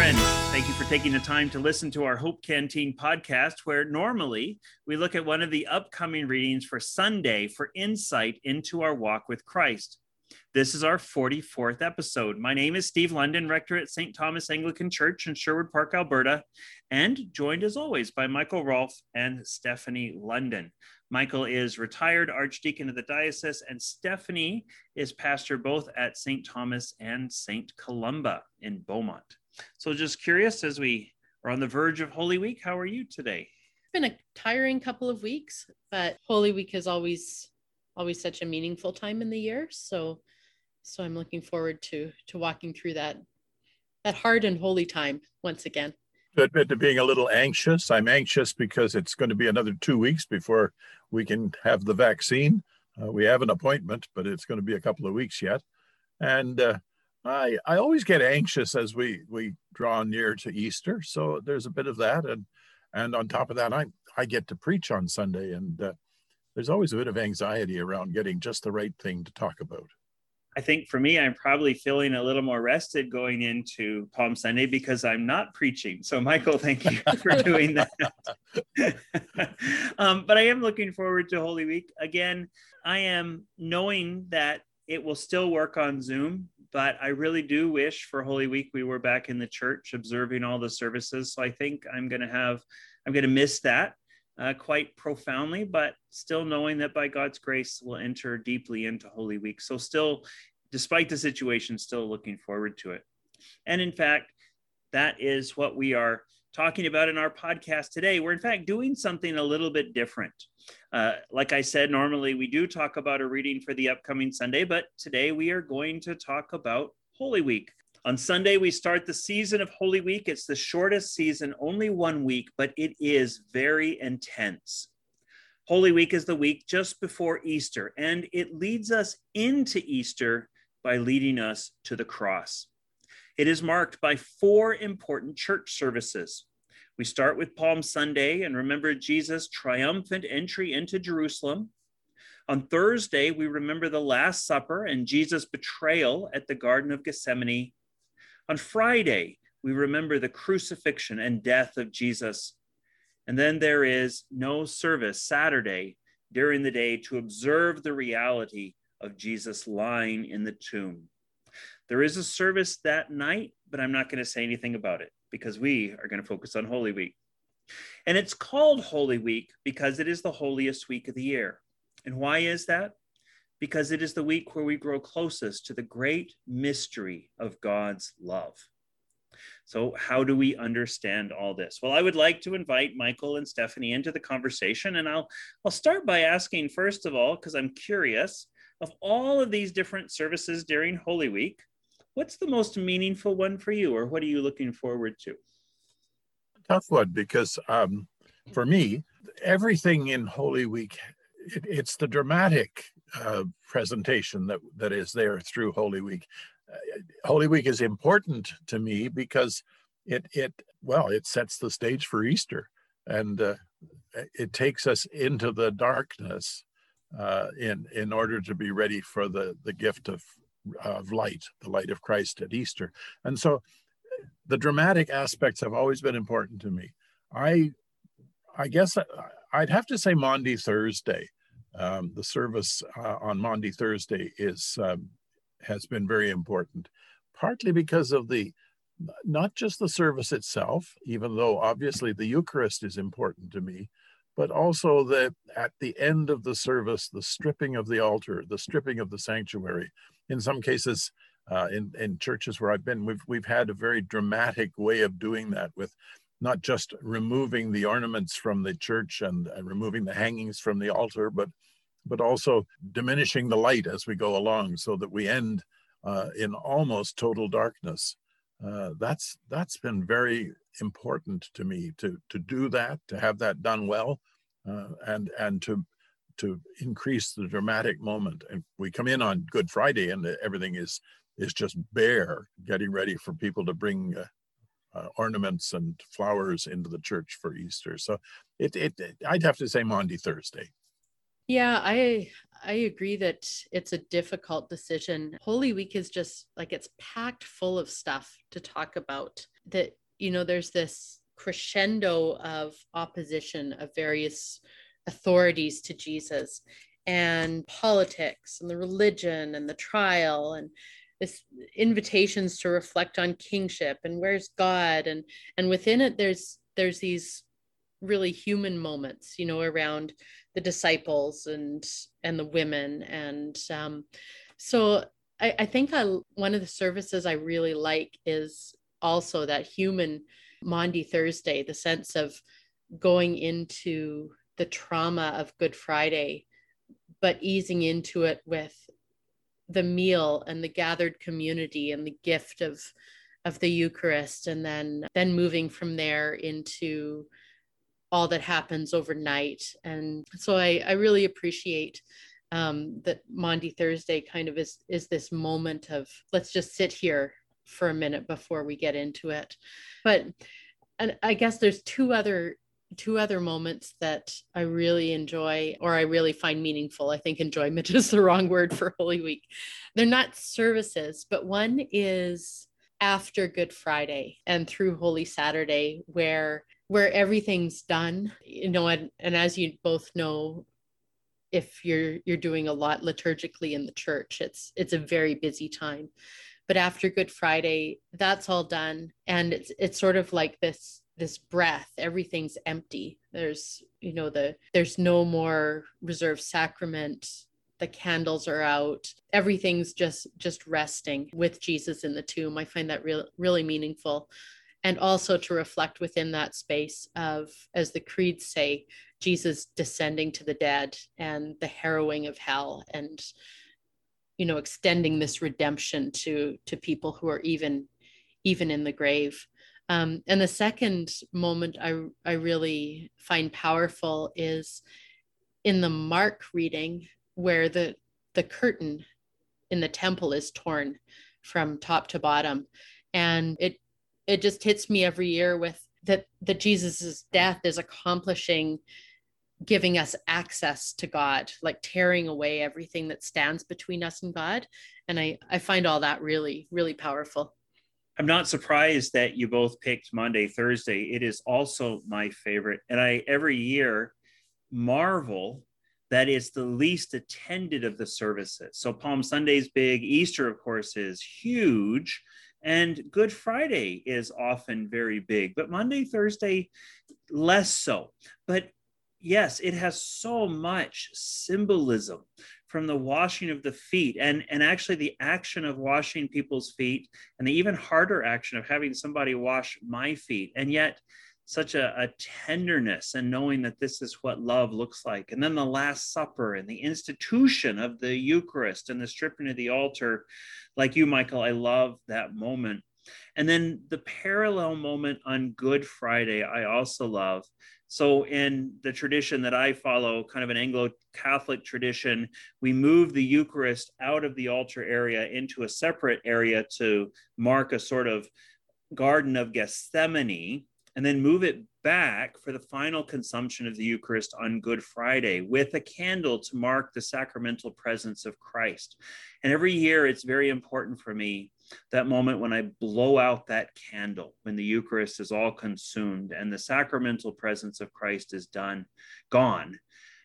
friends. Thank you for taking the time to listen to our Hope Canteen podcast, where normally we look at one of the upcoming readings for Sunday for insight into our walk with Christ. This is our 44th episode. My name is Steve London, rector at St. Thomas Anglican Church in Sherwood Park, Alberta, and joined as always by Michael Rolfe and Stephanie London. Michael is retired archdeacon of the diocese, and Stephanie is pastor both at St. Thomas and St. Columba in Beaumont. So just curious, as we are on the verge of Holy Week, how are you today? It's been a tiring couple of weeks, but Holy Week is always such a meaningful time in the year. So I'm looking forward to walking through that hard and holy time once again. To admit to being a little anxious. I'm anxious because it's going to be another 2 weeks before we can have the vaccine. We have an appointment, but it's going to be a couple of weeks yet. And I always get anxious as we draw near to Easter. So there's a bit of that. And on top of that, I get to preach on Sunday. And there's always a bit of anxiety around getting just the right thing to talk about. I think for me, I'm probably feeling a little more rested going into Palm Sunday because I'm not preaching. So Michael, thank you for doing that. But I am looking forward to Holy Week. Again, I am knowing that it will still work on Zoom, but I really do wish for Holy Week we were back in the church observing all the services. So I think I'm going to miss that quite profoundly, but still knowing that by God's grace we'll enter deeply into Holy Week. So still, despite the situation, still looking forward to it. And in fact, that is what we are talking about in our podcast today. We're in fact doing something a little bit different. Like I said, normally we do talk about a reading for the upcoming Sunday, but today we are going to talk about Holy Week. On Sunday, we start the season of Holy Week. It's the shortest season, only 1 week, but it is very intense. Holy Week is the week just before Easter, and it leads us into Easter by leading us to the cross. It is marked by 4 important church services. We start with Palm Sunday and remember Jesus' triumphant entry into Jerusalem. On Thursday, we remember the Last Supper and Jesus' betrayal at the Garden of Gethsemane. On Friday, we remember the crucifixion and death of Jesus. And then there is no service Saturday during the day to observe the reality of Jesus lying in the tomb. There is a service that night, but I'm not going to say anything about it because we are going to focus on Holy Week. And it's called Holy Week because it is the holiest week of the year. And why is that? Because it is the week where we grow closest to the great mystery of God's love. So how do we understand all this? Well, I would like to invite Michael and Stephanie into the conversation, and I'll start by asking, first of all, because I'm curious, of all of these different services during Holy Week, what's the most meaningful one for you, or what are you looking forward to? Tough one, because for me, everything in Holy Week, it's the dramatic presentation that is there through Holy Week. Holy Week is important to me because it sets the stage for Easter, and it takes us into the darkness in order to be ready for the gift of light, the light of Christ at Easter. And so the dramatic aspects have always been important to me. I guess I'd have to say Maundy Thursday. The service on Maundy Thursday has been very important, partly because of not just the service itself, even though obviously the Eucharist is important to me, but also at the end of the service, the stripping of the altar, the stripping of the sanctuary. In some cases, in churches where I've been, we've had a very dramatic way of doing that, with not just removing the ornaments from the church and removing the hangings from the altar, but also diminishing the light as we go along, so that we end in almost total darkness. That's been very important to me to do that, to have that done well, and to increase the dramatic moment. And we come in on Good Friday and everything is just bare, getting ready for people to bring ornaments and flowers into the church for Easter. So I'd have to say Maundy Thursday. Yeah, I agree that it's a difficult decision. Holy Week is just like it's packed full of stuff to talk about. That, there's this crescendo of opposition of various authorities to Jesus, and politics and the religion and the trial, and this invitations to reflect on kingship and where's God, and within it there's these really human moments, around the disciples and the women. And so I think one of the services I really like is also that human Maundy Thursday, the sense of going into the trauma of Good Friday, but easing into it with the meal and the gathered community and the gift of the Eucharist, and then moving from there into all that happens overnight. And so I really appreciate that Maundy Thursday kind of is this moment of let's just sit here for a minute before we get into it. But and I guess there's two other moments that I really enjoy, or I really find meaningful. I think enjoyment is the wrong word for Holy Week. They're not services, but one is after Good Friday and through Holy Saturday, where everything's done, and as you both know, if you're doing a lot liturgically in the church, it's a very busy time. But after Good Friday, that's all done, and it's sort of like this breath. Everything's empty. There's there's no more reserved sacrament. The candles are out. Everything's just resting with Jesus in the tomb. I find that really meaningful. And also to reflect within that space of, as the creeds say, Jesus descending to the dead and the harrowing of hell, and extending this redemption to people who are even in the grave. And the second moment I really find powerful is in the Mark reading, where the curtain in the temple is torn from top to bottom, and it just hits me every year with that Jesus's death is accomplishing, giving us access to God, like tearing away everything that stands between us and God. And I find all that really, really powerful. I'm not surprised that you both picked Maundy Thursday. It is also my favorite. And I every year marvel that it's the least attended of the services. So Palm Sunday's big, Easter, of course, is huge. And Good Friday is often very big, but Maundy Thursday, less so. But yes, it has so much symbolism, from the washing of the feet and actually the action of washing people's feet, and the even harder action of having somebody wash my feet. And yet such a tenderness and knowing that this is what love looks like. And then the Last Supper and the institution of the Eucharist and the stripping of the altar. Like you, Michael, I love that moment. And then the parallel moment on Good Friday, I also love. So in the tradition that I follow, kind of an Anglo-Catholic tradition, we move the Eucharist out of the altar area into a separate area to mark a sort of Garden of Gethsemane, and then move it back for the final consumption of the Eucharist on Good Friday with a candle to mark the sacramental presence of Christ. And every year it's very important for me, that moment when I blow out that candle, when the Eucharist is all consumed and the sacramental presence of Christ is gone,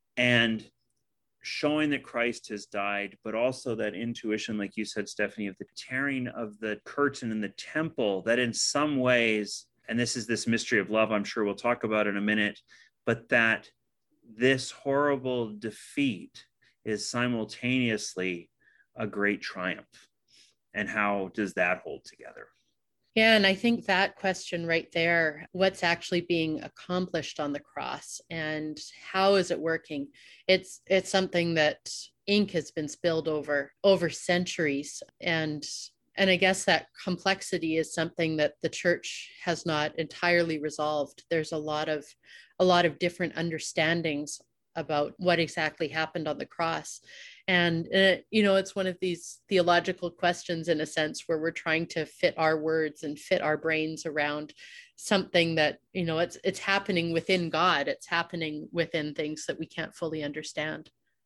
and showing that Christ has died, but also that intuition, like you said, Stephanie, of the tearing of the curtain in the temple, that in some ways, and this is this mystery of love, I'm sure we'll talk about in a minute, but that this horrible defeat is simultaneously a great triumph. And how does that hold together? Yeah, and I think that question right there, what's actually being accomplished on the cross and how is it working? It's something that ink has been spilled over centuries. And I guess that complexity is something that the church has not entirely resolved. There's a lot of different understandings about what exactly happened on the cross. And, it's one of these theological questions, in a sense, where we're trying to fit our words and fit our brains around something that, it's happening within God. It's happening within things that we can't fully understand.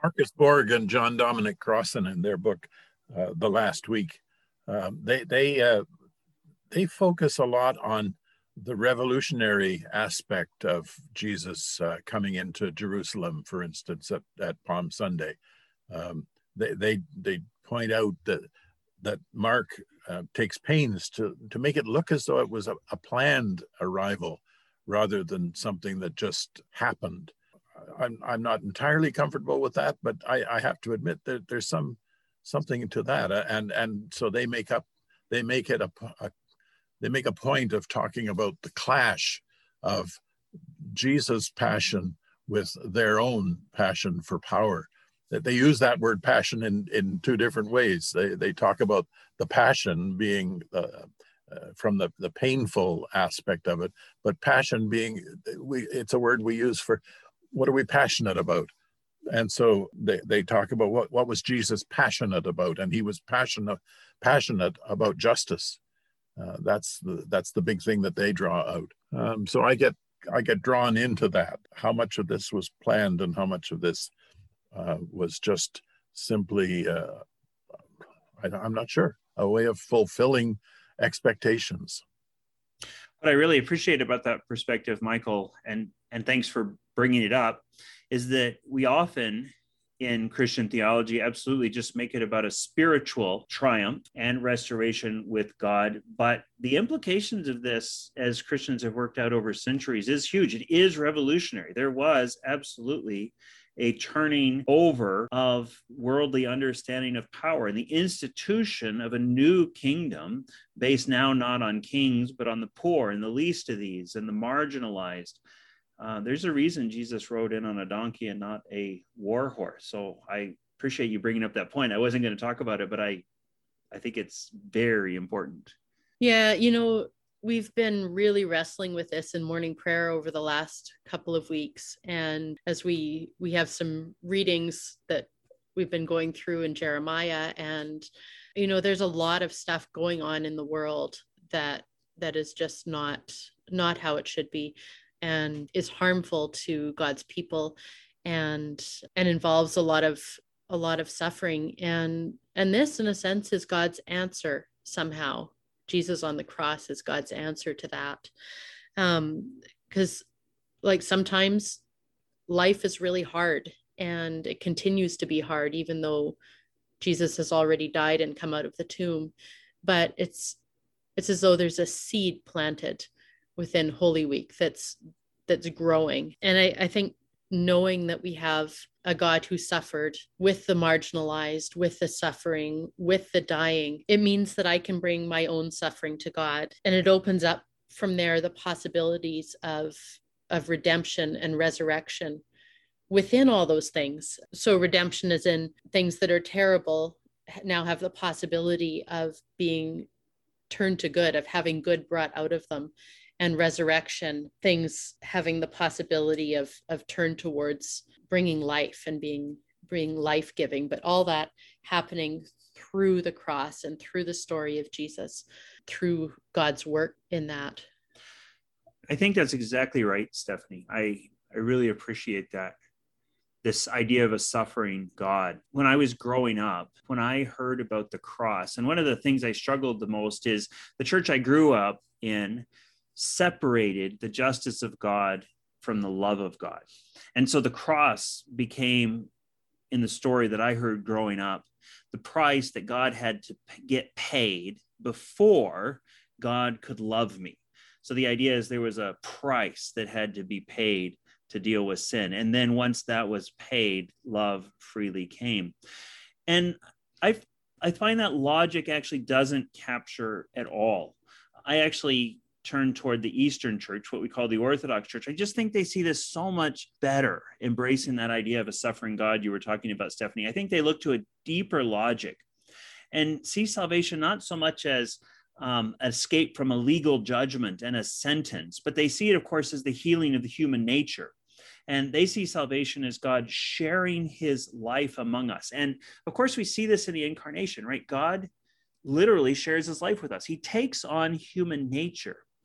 Marcus Borg and John Dominic Crossan, in their book, The Last Week, they focus a lot on the revolutionary aspect of Jesus coming into Jerusalem, for instance, at Palm Sunday. They point out that Mark takes pains to make it look as though it was a planned arrival rather than something that just happened. I'm not entirely comfortable with that, but I have to admit that there's something to that, and so they make a point of talking about the clash of Jesus' passion with their own passion for power. That they use that word passion in two different ways. They talk about the passion being from the painful aspect of it, but passion being it's a word we use for what are we passionate about. And so they talk about what was Jesus passionate about, and he was passionate about justice. That's the big thing that they draw out. So I get drawn into that. How much of this was planned and how much of this was just simply, I'm not sure, a way of fulfilling expectations. What I really appreciate about that perspective, Michael, and thanks for bringing it up, is that we often in Christian theology absolutely just make it about a spiritual triumph and restoration with God. But the implications of this, as Christians have worked out over centuries, is huge. It is revolutionary. There was absolutely a turning over of worldly understanding of power and the institution of a new kingdom based now not on kings, but on the poor and the least of these and the marginalized. There's a reason Jesus rode in on a donkey and not a war horse. So I appreciate you bringing up that point. I wasn't going to talk about it, but I think it's very important. Yeah, we've been really wrestling with this in morning prayer over the last couple of weeks. And as we have some readings that we've been going through in Jeremiah, and, there's a lot of stuff going on in the world that is just not how it should be, and is harmful to God's people, and involves a lot of suffering. And this, in a sense, is God's answer somehow. Jesus on the cross is God's answer to that. Because sometimes life is really hard, and it continues to be hard, even though Jesus has already died and come out of the tomb. But it's as though there's a seed planted within Holy Week that's growing. And I think knowing that we have a God who suffered with the marginalized, with the suffering, with the dying, it means that I can bring my own suffering to God. And it opens up from there the possibilities of redemption and resurrection within all those things. So redemption is in things that are terrible now have the possibility of being turned to good, of having good brought out of them. And resurrection, things having the possibility of turn towards bringing life and being life-giving, but all that happening through the cross and through the story of Jesus, through God's work in that. I think that's exactly right, Stephanie. I really appreciate that. This idea of a suffering God. When I was growing up, when I heard about the cross, and one of the things I struggled the most is the church I grew up in separated the justice of God from the love of God. And so the cross became, in the story that I heard growing up, the price that God had to get paid before God could love me. So the idea is there was a price that had to be paid to deal with sin. And then once that was paid, love freely came. And I find that logic actually doesn't capture at all. I actually turn toward the Eastern Church, what we call the Orthodox Church. I just think they see this so much better, embracing that idea of a suffering God you were talking about, Stephanie. I think they look to a deeper logic and see salvation not so much as escape from a legal judgment and a sentence, but they see it, of course, as the healing of the human nature. And they see salvation as God sharing his life among us. And of course, we see this in the incarnation, right? God literally shares his life with us. He takes on human nature.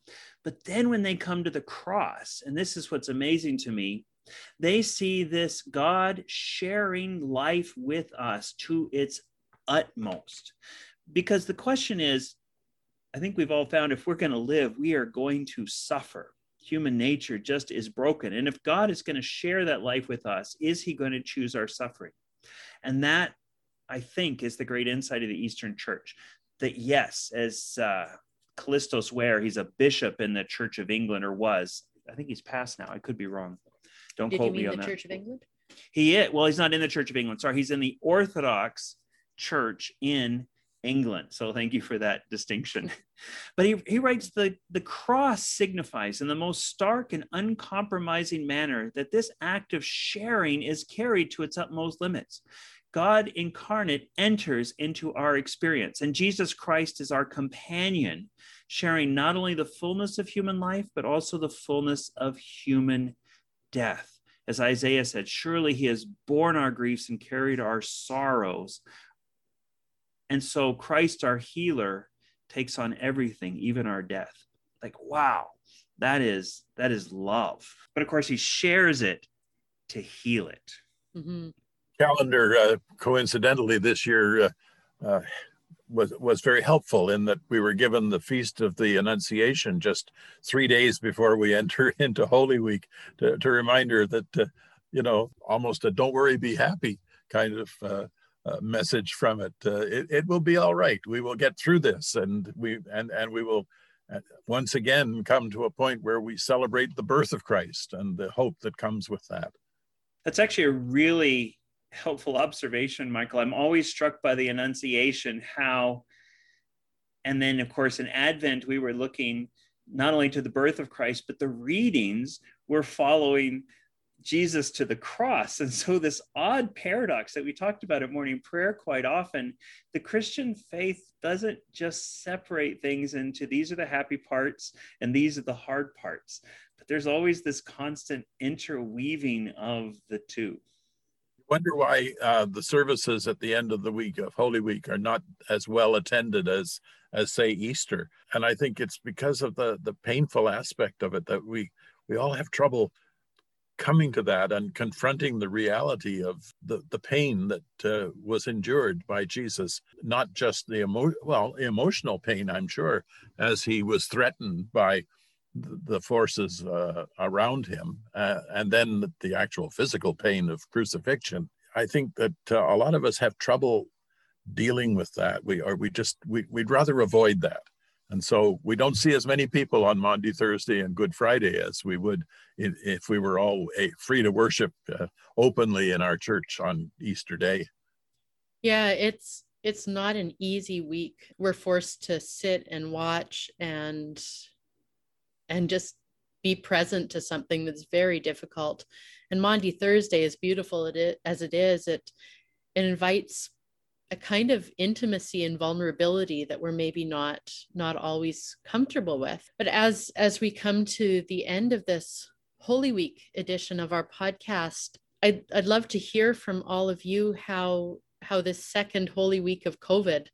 But then when they come to the cross, and this is what's amazing to me, they see this God sharing life with us to its utmost. Because the question is, I think we've all found if we're going to live, we are going to suffer. Human nature just is broken. And if God is going to share that life with us, is he going to choose our suffering? And that, I think, is the great insight of the Eastern Church. That yes, as Callistos Ware, he's a bishop in the Church of England, or was. I think he's passed now. I could be wrong. Don't quote me on that. Did you mean the Church of England? He is. Well, he's not in the Church of England. Sorry, he's in the Orthodox Church in England. So thank you for that distinction. But he writes, the cross signifies in the most stark and uncompromising manner that this act of sharing is carried to its utmost limits. God incarnate enters into our experience, and Jesus Christ is our companion, sharing not only the fullness of human life, but also the fullness of human death. As Isaiah said, surely he has borne our griefs and carried our sorrows. And so Christ, our healer, takes on everything, even our death. Like, wow, that is love. But of course, he shares it to heal it. Mm-hmm. Calendar, coincidentally, this year was very helpful in that we were given the Feast of the Annunciation just 3 days before we enter into Holy Week to remind her that, almost a don't worry, be happy kind of message from it. It will be all right. We will get through this, and we will once again come to a point where we celebrate the birth of Christ and the hope that comes with that. That's actually a really helpful observation, Michael. I'm always struck by the Annunciation, how, and then of course in Advent we were looking not only to the birth of Christ, but the readings were following Jesus to the cross. And so this odd paradox that we talked about at morning prayer quite often, the Christian faith doesn't just separate things into these are the happy parts and these are the hard parts, but there's always this constant interweaving of the two. I wonder why the services at the end of the week of Holy Week are not as well attended as say Easter. And I think it's because of the painful aspect of it that we all have trouble coming to that and confronting the reality of the pain that was endured by Jesus, not just the emotional pain, I'm sure, as he was threatened by the forces around him, and then the actual physical pain of crucifixion. I think that a lot of us have trouble dealing with that. We'd rather avoid that. And so we don't see as many people on Maundy Thursday and Good Friday as we would if we were all free to worship openly in our church on Easter Day. Yeah, it's not an easy week. We're forced to sit and watch and just be present to something that's very difficult. And Maundy Thursday, as beautiful as it is, it invites a kind of intimacy and vulnerability that we're maybe not always comfortable with. But as we come to the end of this Holy Week edition of our podcast, I'd love to hear from all of you how this second Holy Week of COVID,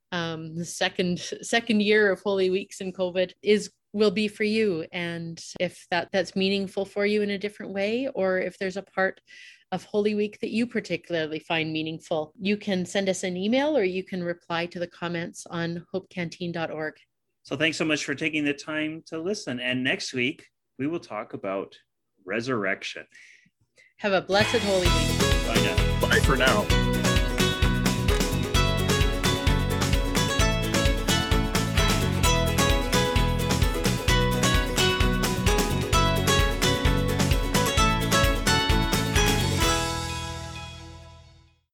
the second year of Holy Weeks in COVID will be for you, and if that's meaningful for you in a different way, or if there's a part of Holy Week that you particularly find meaningful. You can send us an email or you can reply to the comments on hopecanteen.org. So thanks so much for taking the time to listen. And next week, we will talk about resurrection. Have a blessed Holy Week. Bye now. Bye for now.